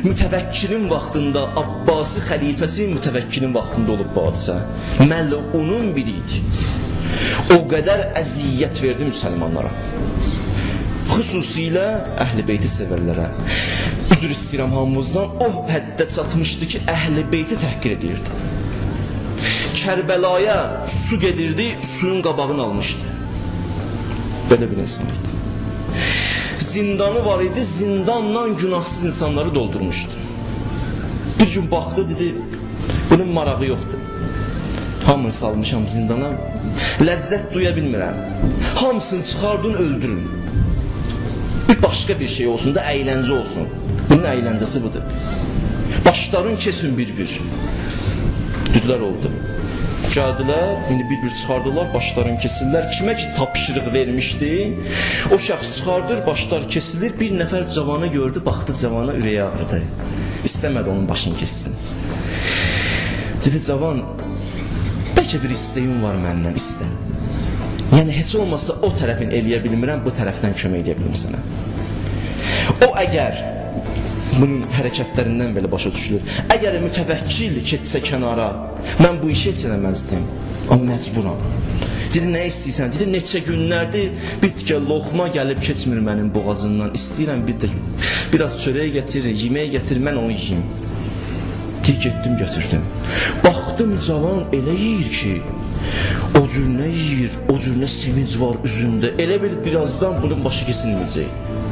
mütəvəkkilin vaxtında, Abbasi xəlifəsi mütəvəkkilin vaxtında olub bu hadisə. Məlunun biri idi. O qədər əziyyət verdi müsəlmanlara. Xüsusilə Əhl-i Beyti sevərlərə. Üzr istəyirəm hamımızdan, o həddə çatmışdı ki, Əhl-i Beyti təhqir edirdi. Kərbəlaya su gedirdi, suyun qabağını almışdı. Belə bir insan idi. Zindanı var idi, zindanla günahsız insanları doldurmuşdu. Bir gün baxdı, dedi, bunun marağı yoxdur. Hamını salmışam zindana, ləzzət duya bilmirəm. Hamısını çıxardın, öldürün. Bir başqa bir şey olsun da, əyləncə olsun. Bunun əyləncəsi budur. Başların kesin bir-bir. Düdülər oldu. Gəldilər, indi bir-bir çıxardılar, başlarını kesilirlər. Kimə ki tapşırıq vermişdi, o şəxs çıxardır, başlar kesilir. Bir nəfər cavanı gördü, baxdı cavana, ürəyi ağrıdı. İstəmədi onun başını kessin. Dedi, cavan, bəlkə bir istəyim var məndən, istə. Yəni, heç olmasa o tərəfini eləyə bilmirəm, bu tərəfdən kömək eləyə bilim sənə. O əgər, bunun hərəkətlərindən belə başa düşülür, əgər mütəvəkkil keçsə kənara, mən bu işi heç eləməzdim, amma məcburam. Dedi, nə istəyirsən? Dedi, neçə günlərdir bir tikə loxma gəlib keçmir mənim boğazımdan, istəyirəm biraz çörək gətir, yemək gətir, mən onu yiyeyim. Deyir, getdim, götürdüm. Baxdım, cavan elə yiyir ki, o cür nə yiyir, o cür nə sevinc var üzündə, elə bil birazdan bunun başı kesilməyəcək.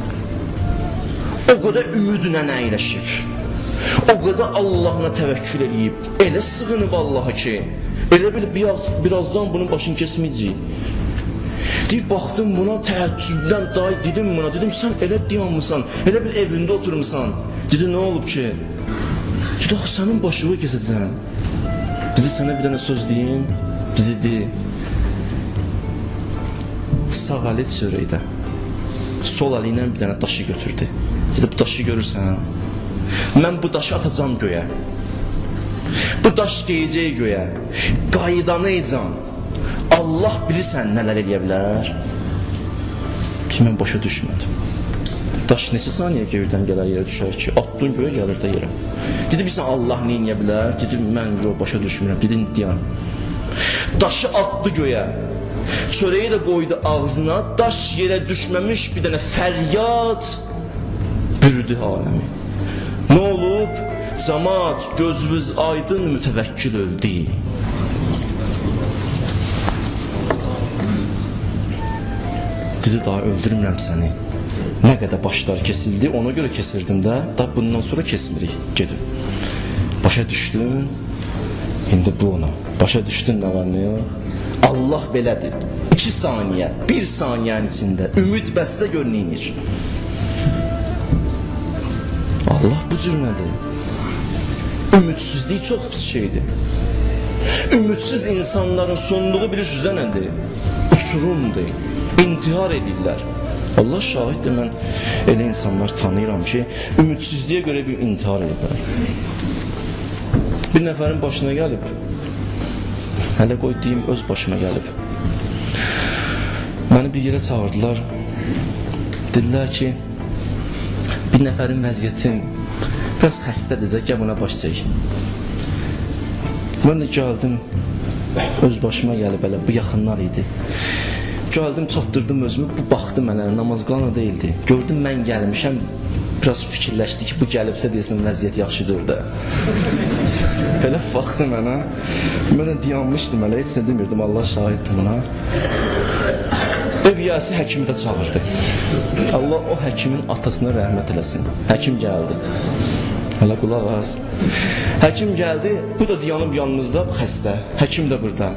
O qədər ümidlə əyləşib, o qədər Allahına təvəkkül edib, elə sığınıb Allaha ki, elə bil birazdan bunun başını kesməyəcək. Deyir, baxdım buna təəccübdən, dedim buna, dedim, sən elə dayanmısan, elə bil evində oturmuşsan. Dedi, nə olub ki? Dedi, axı, sənin başını kesəcəm. Dedi, sənə bir dənə söz deyim. Dedi, sağ əli çörəkdə, sol əli ilə bir dənə daşı götürdü. Dedi, bu daşı görürsən, mən bu daşı atacam göyə. Bu daş geyəcək göyə, qayıdanayacam. Allah bilirsən nələr eləyə bilər ki, mən başa düşmədim. Daş neçə saniyə göydən gələr yerə düşər ki, attın göyə gəlir də yerə. Dedi, bilirsən Allah nə eləyə bilər? Dedi, mən başa düşmürəm. Dedi, deyəm. Daşı attı göyə, çörəyi də qoydu ağzına, daş yerə düşməmiş bir dənə fəryad bürüdü aləmi. Nə olub? Cəmaat, gözünüz aydın mütəvəkkil öldü. Dedi, daha öldürmürəm səni. Nə qədər başlar kesildi, ona görə kesirdim də, da bundan sonra kesmirik, gedin. Başa düşdün, indi bu ona. Başa düşdün nə var, nə yox? Allah belədir. 2 saniyə, 1 saniyənin içində ümid bəslə görünür. Allah bu cür nədir? Ümidsizlik çox pis şeydir. Ümidsiz insanların sonluğu bilirsiniz də nədir? Uçurumdur, intihar edirlər. Allah şahiddir, mən elə insanlar tanıyıram ki, ümidsizliyə görə bir intihar edirlər. Bir nəfərin başına gəlib, hələ qoy deyim, öz başıma gəlib. Məni bir yerə çağırdılar, dedilər ki, bir nəfərin vəziyyətim biraz xəstədir də, gəl buna baş çək. Mən də gəldim, öz başıma gəlib, hələ bu yaxınlar idi. Gəldim, çatdırdım özümü, bu baxdı mənə, namaz qılana deyildi. Gördüm, mən gəlmişəm, biraz fikirləşdi ki, bu gəlibsə deyəsən, vəziyyət yaxşıdır da. Belə baxdı mənə, mənə dayanmışdım, hələ heç nə demirdim, Allah şahiddir buna. Ev yəsi həkimi də çağırdı. Allah o həkimin atasına rəhmət eləsin. Həkim gəldi. Hələ qulaq az. Həkim gəldi, bu da dayanıb yanımızda, xəstə. Həkim də burada.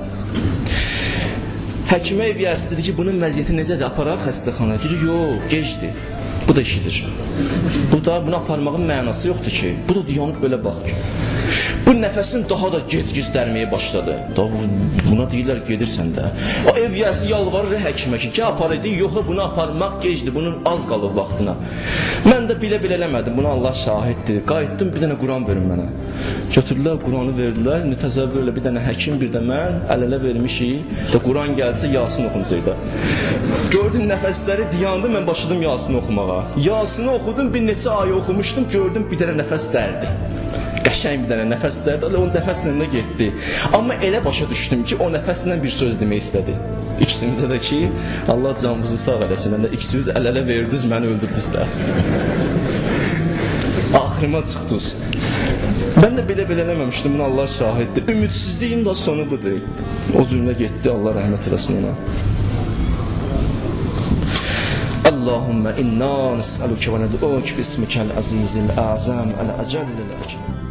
Həkimə ev yəsi dedi ki, bunun vəziyyəti necədir, aparaq xəstəxana? Dedi, yox, gecdir. Bu da işidir. Bu da bunu aparmağın mənası yoxdur ki. Bu da dayanıb belə baxır. Bu nəfəsin daha da gec-gec dərməyə başladı. Buna deyirlər gedirsən də. O ev yəsi yalvarır həkimə ki, aparaydı, yoxa bunu aparmaq gecdir, bunun az qalıb vaxtına. Mən də bilə-bilə eləmədim, buna Allah şahiddir. Qayıtdım, bir dənə Quran verin mənə. Götürdülər, Quranı verdilər, mütəzəvvürlə bir dənə həkim, bir də mən əl-ələ vermişik. Quran gəlsə Yasin oxuncaydı. Gördüm nəfəsləri dayandı, mən başladım Yasin oxumağa. Yasini oxudum, bir neçə ayə oxumuşdum, gördüm bir dənə nəfəs dərdi. Qəşəng bir dənə nəfəs dərdi, o nəfəslə də getdi. Amma elə başa düşdüm ki, o nəfəslə bir söz demək istədi. İkisimizə də ki, Allah canımızı sağ eləsin, ikisimiz əl-ələ verdiniz, məni öldürdünüz də. Axırıma çıxdınız. Mən də belə-belə eləməmişdim, bunu Allah şahiddir. Ümidsizliyim də sonu budur. O cümlə getdi, Allah rəhmət eləsin ona. Allahümme inna nes'aluke ve ned'uke bismikal azizil azam el acellil akim.